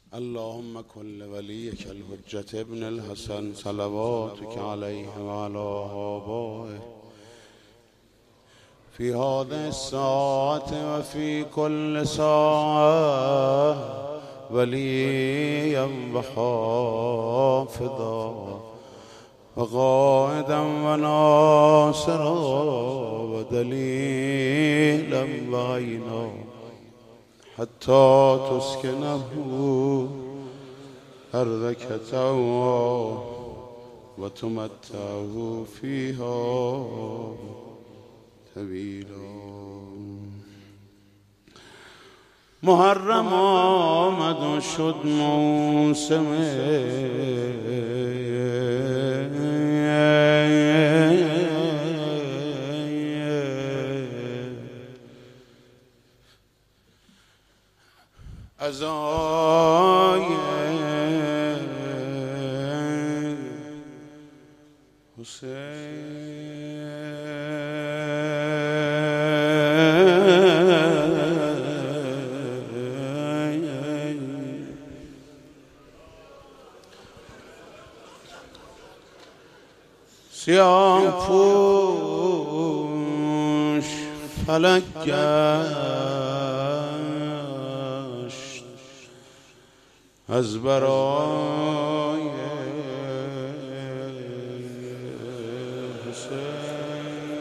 اللهم كن لوليك الحجة ابن الحسن صلواتك عليه وعلى آبائه في هذه الساعة وفي كل ساعة وليا وحافظا وقائدا وناصرا ودليلا وعينا حتى تسكنه أرضك طوعا وتمتعه فيها طويلا. محرم آمد و شد موسم عزای حسین. سیاه پوش فلک گشت از برای حسین.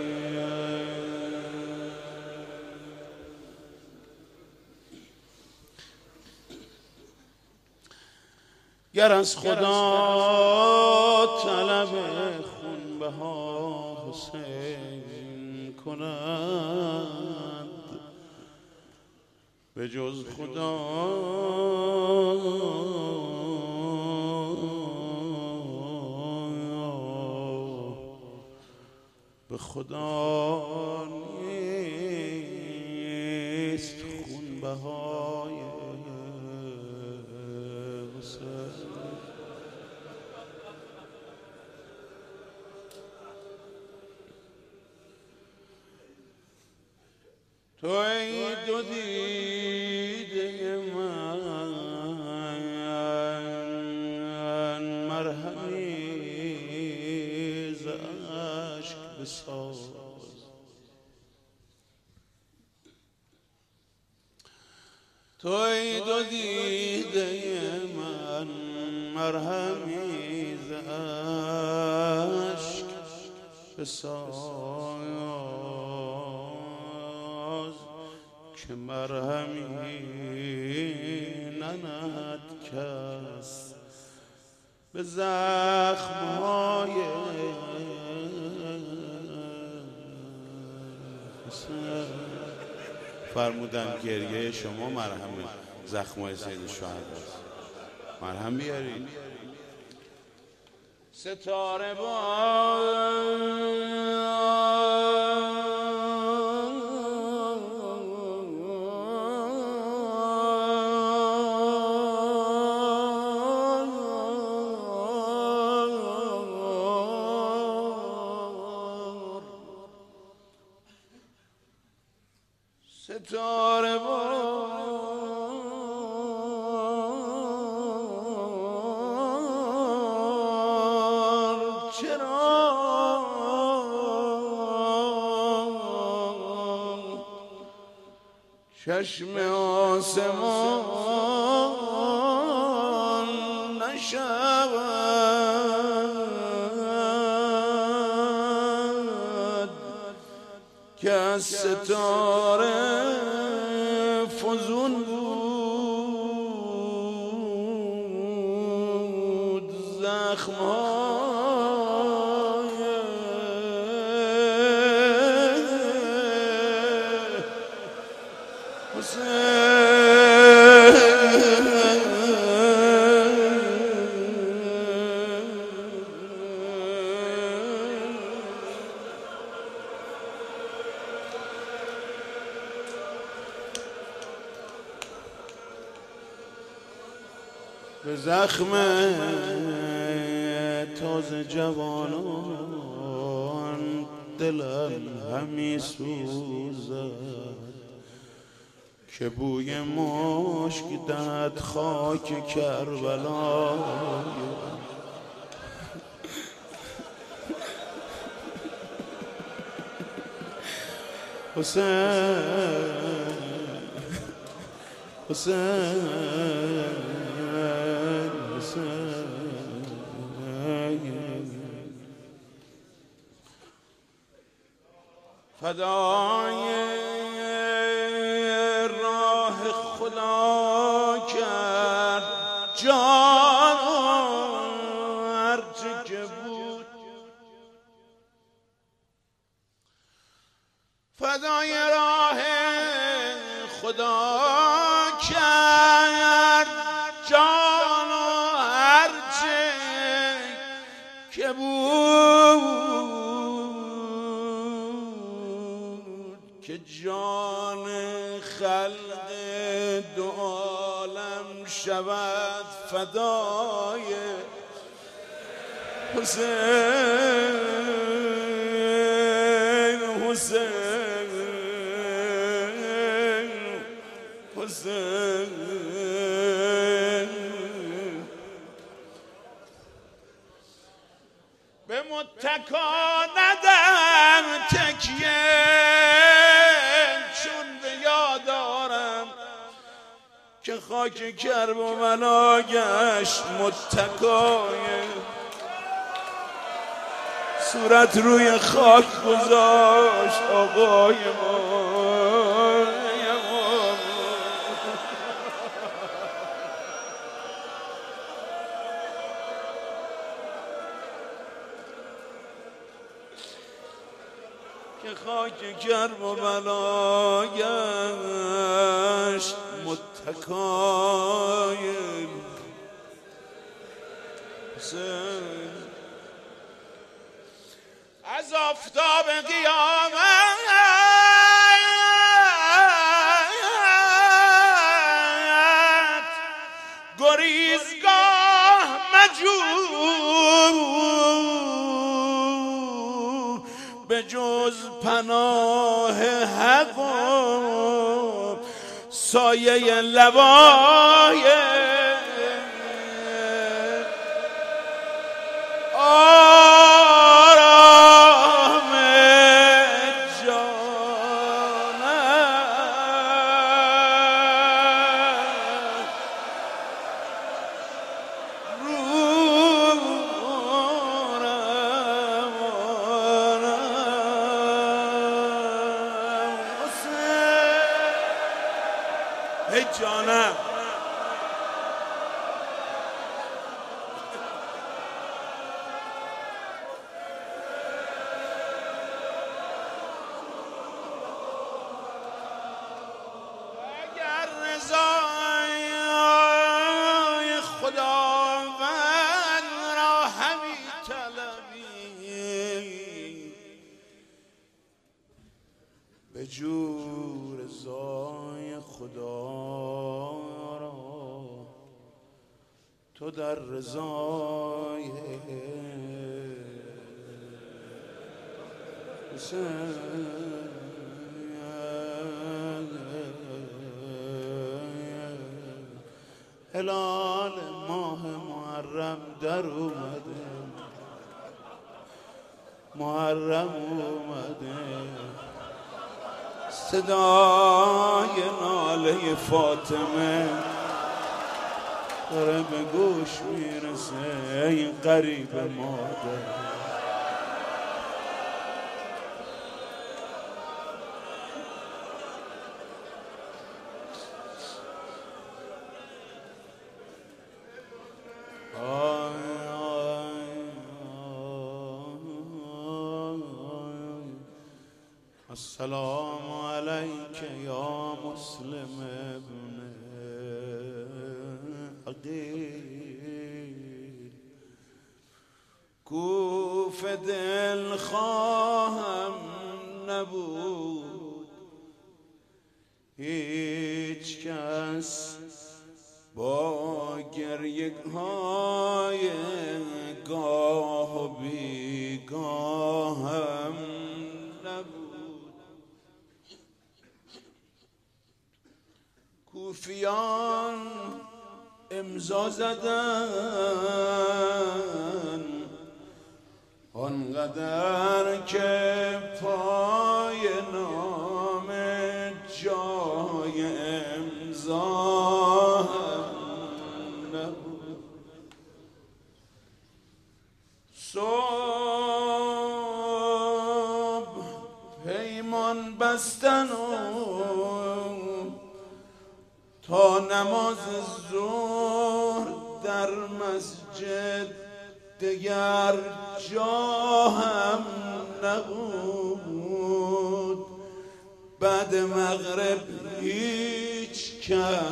گر از خدا طلب خونبها حسین کند به جز خدا به خدا نیست خونبهای حسین. تو ای دو دیده من مرهمی ز اشک بساز. تو ای دو دیده من مرهمی ز اشک بساز که مرهمی ننهد کس به زخمهای فرمودن گریه شما مرهم زخمهای سید شهداست. مرهم بیارید. ستاره ستاره بار چرا چشم آسمان نشود که از ستاره فزون بود زخمهای حسین. به زخم تازه جوانان دلم همی سوزد که بوی مشک دهد خاک کربلا. حسین حسین حسین فدای راه خدا کرد جان هرچه که بود. فدای راه خدا کرد جان هرچه که بود، که جان خلق دو عالم شود فدای حسین حسین حسین. به متکا ندم تکیه چون به یاد دارم که خاک کربلا گشت متکای. صورت روی خاک گذاشت آقای ما. که خاک کربلا گشت متکای حسین. از آفتاب قیامت گریزگاه مجو، به جز پناه حق و سایه لوای آرام جانم. ای جانم اگر رضای خداوند را همی طلبی، به جور رضای خدا را تو در رضای هلال ماه محرم در اومده، محرم اومده. صدای ناله فاطمه داره به گوش میرسه، این غریب مادر. السلام علیک یا مسلم ابن عقیل. کوف دل خواهم نبود هیچ کس با گریه های گاه و بیگاهم نبود. صوفیان امضا زدن آنقدر که پای نام جای امضا نبود. صبح پیمان بستن تا نماز ظهر در مسجد دیگر جا هم نبود. بعد مغرب هیچ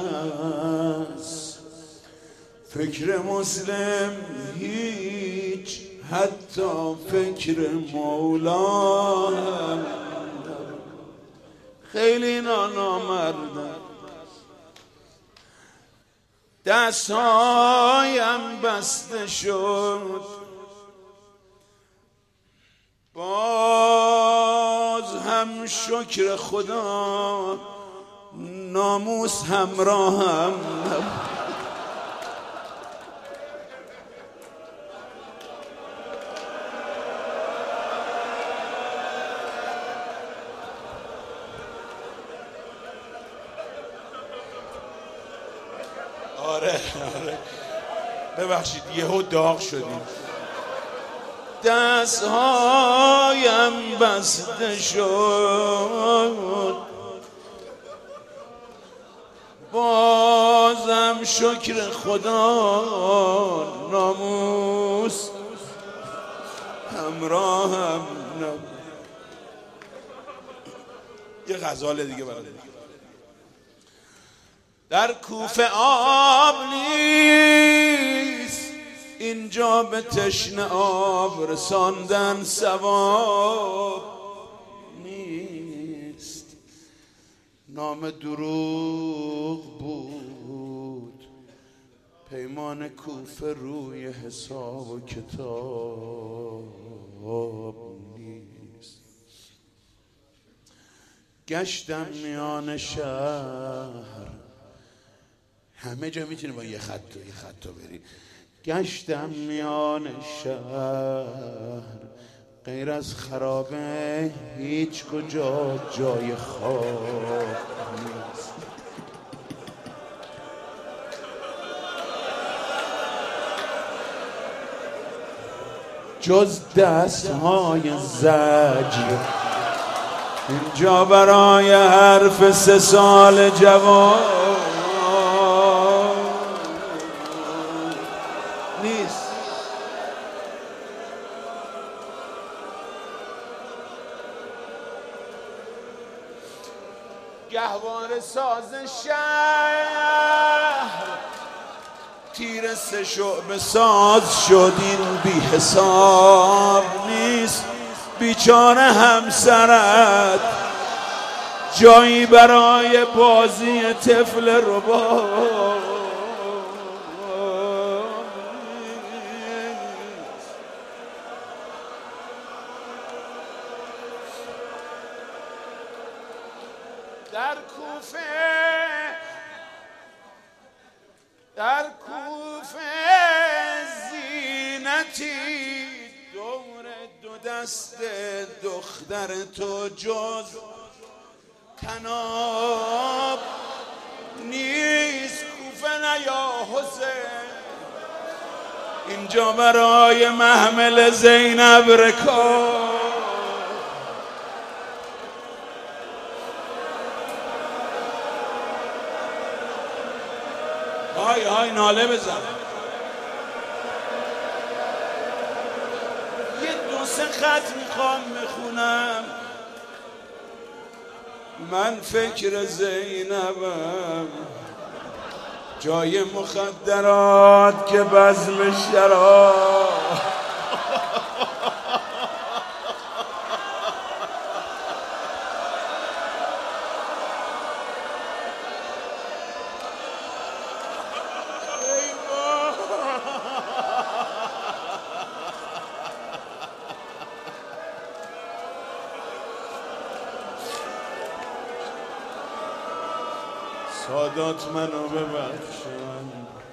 کس فکر مسلم هیچ، حتی فکر مولا هم نبود. خیلی نامردم. دستهایم بسته شد، باز هم شکر خدا ناموس همراهم نبود. آره ببخشید یهو داغ شدیم. دستهایم بسته شد، بازم شکر خدا ناموس همراهم نبود. یه غزال دیگه برای در کوفه آب نیست، اینجا به تشنه آب رساندن ثواب نیست. نام دروغ بود، پیمان کوفه روی حساب و کتاب نیست. گشتم میان شهر، همه جا میتونی با یه خط بری. گشتم میان شهر، غیر از خرابه هیچ کجا جای خواب نیست. جز دستهای زجر اینجا برای حرف 3 سال جوان نیست. گهواره ساز شهر تیر 3 شعبه ساز شد، این بی حساب نیست. بیچاره همسرت جایی برای بازی طفل رباب در کوفه زینتی دور 2 دست دختر تو جز تناب نیست. کوفه نه یا حسین، اینجا برای محمل زینب رکاب. های ناله بزن. یه 2-3 خط میخوام بخونم. من فکر زینبم، جای مخدرات که بزم شراب. سادات منو ببخشن